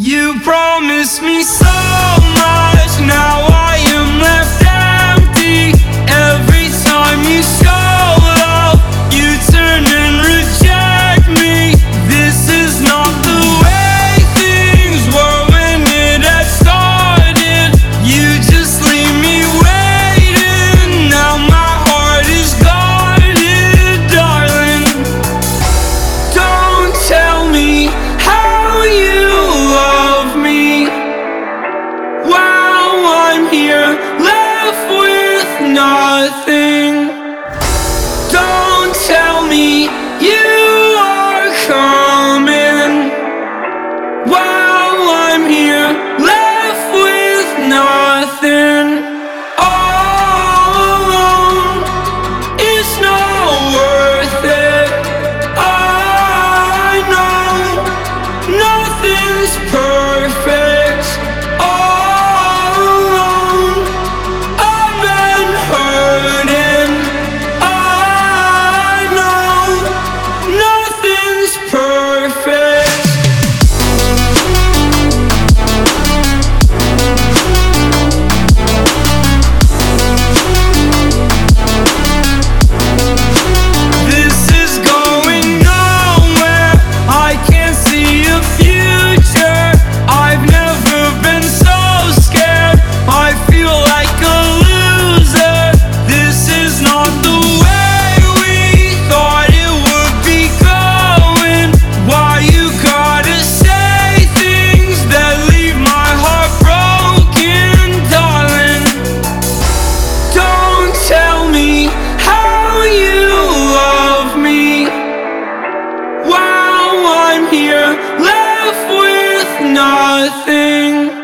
You promised me so much, now I am left empty. Every time you show up, you turn and reject me. This is not the way things were when it had started. You just leave me waiting, now my heart is guarded, darling. Don't tell me how you love me while I'm here left with nothing. Don't tell me you are coming while I'm here left with nothing. All alone, it's not worth it. I know nothing's perfect. All alone, I've been hurting. I know nothing's perfect. This is going nowhere. I can't see a future. I've never been so scared. I feel like a loser. This is not the way we thought it would be going. Why you gotta say things that leave my heart broken, darling? Don't tell me how you love me while I'm here left with nothing.